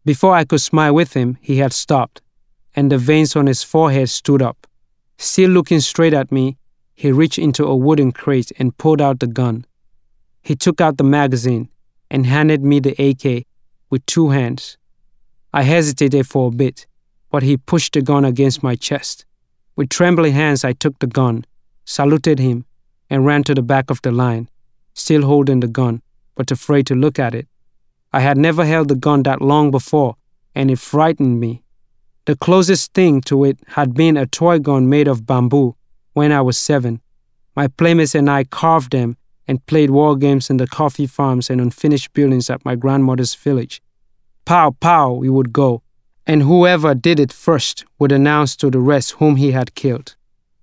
Before I could smile with him, he had stopped, and the veins on his forehead stood up. Still looking straight at me, he reached into a wooden crate and pulled out the gun. He took out the magazine and handed me the AK with 2 hands. I hesitated for a bit, but he pushed the gun against my chest. With trembling hands, I took the gun, saluted him, and ran to the back of the line, still holding the gun, but afraid to look at it. I had never held the gun that long before, and it frightened me. The closest thing to it had been a toy gun made of bamboo when I was 7. My playmates and I carved them and played war games in the coffee farms and unfinished buildings at my grandmother's village. Pow, pow, we would go, and whoever did it first would announce to the rest whom he had killed.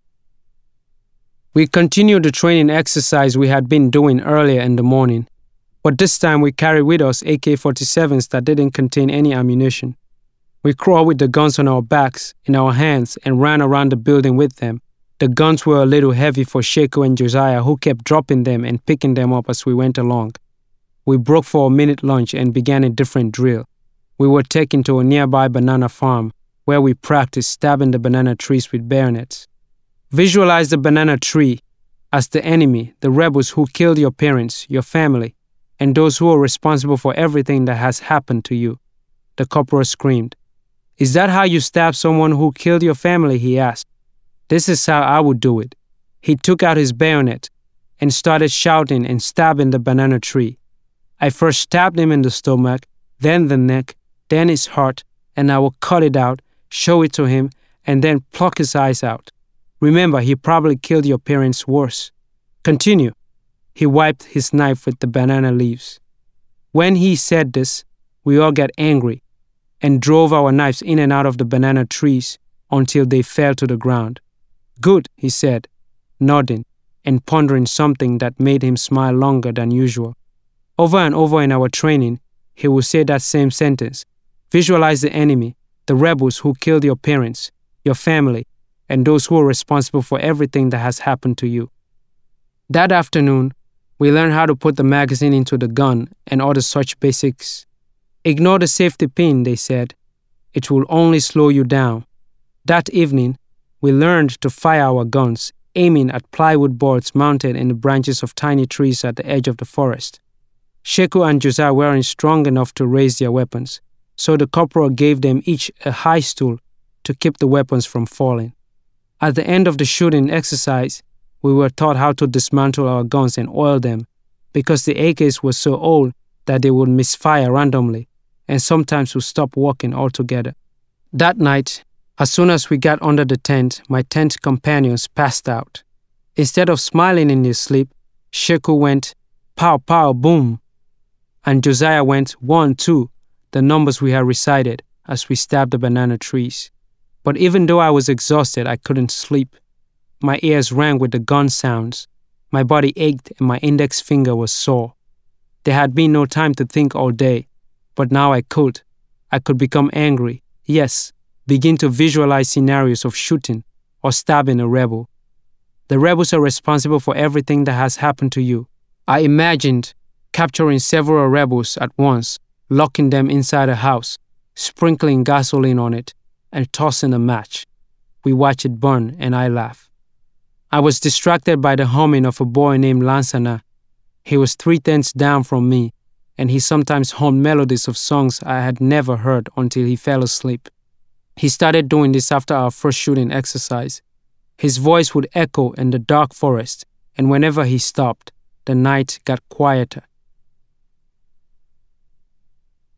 We continued the training exercise we had been doing earlier in the morning, but this time we carried with us AK-47s that didn't contain any ammunition. We crawled with the guns on our backs, in our hands, and ran around the building with them. The guns were a little heavy for Sheku and Josiah, who kept dropping them and picking them up as we went along. We broke for a minute lunch and began a different drill. We were taken to a nearby banana farm, where we practiced stabbing the banana trees with bayonets. Visualize the banana tree as the enemy, the rebels who killed your parents, your family, and those who are responsible for everything that has happened to you. The corporal screamed. Is that how you stab someone who killed your family? He asked. This is how I would do it. He took out his bayonet and started shouting and stabbing the banana tree. I first stabbed him in the stomach, then the neck, then his heart, and I will cut it out, show it to him, and then pluck his eyes out. Remember, he probably killed your parents worse. Continue. He wiped his knife with the banana leaves. When he said this, we all got angry and drove our knives in and out of the banana trees until they fell to the ground. Good, he said, nodding and pondering something that made him smile longer than usual. Over and over in our training, he would say that same sentence. Visualize the enemy, the rebels who killed your parents, your family, and those who are responsible for everything that has happened to you. That afternoon, we learned how to put the magazine into the gun and other such basics. Ignore the safety pin, they said. It will only slow you down. That evening, we learned to fire our guns, aiming at plywood boards mounted in the branches of tiny trees at the edge of the forest. Sheku and Josiah weren't strong enough to raise their weapons, so the corporal gave them each a high stool to keep the weapons from falling. At the end of the shooting exercise, we were taught how to dismantle our guns and oil them, because the AKs were so old that they would misfire randomly and sometimes would stop working altogether. That night, as soon as we got under the tent, my tent companions passed out. Instead of smiling in their sleep, Sheku went, pow, pow, boom, and Josiah went 1, 2, the numbers we had recited as we stabbed the banana trees. But even though I was exhausted, I couldn't sleep. My ears rang with the gun sounds. My body ached and my index finger was sore. There had been no time to think all day, but now I could. I could become angry, yes, begin to visualize scenarios of shooting or stabbing a rebel. The rebels are responsible for everything that has happened to you. I imagined capturing several rebels at once, locking them inside a house, sprinkling gasoline on it, and tossing a match. We watched it burn, and I laughed. I was distracted by the humming of a boy named Lansana. He was 3 tents down from me, and he sometimes hummed melodies of songs I had never heard until he fell asleep. He started doing this after our first shooting exercise. His voice would echo in the dark forest, and whenever he stopped, the night got quieter.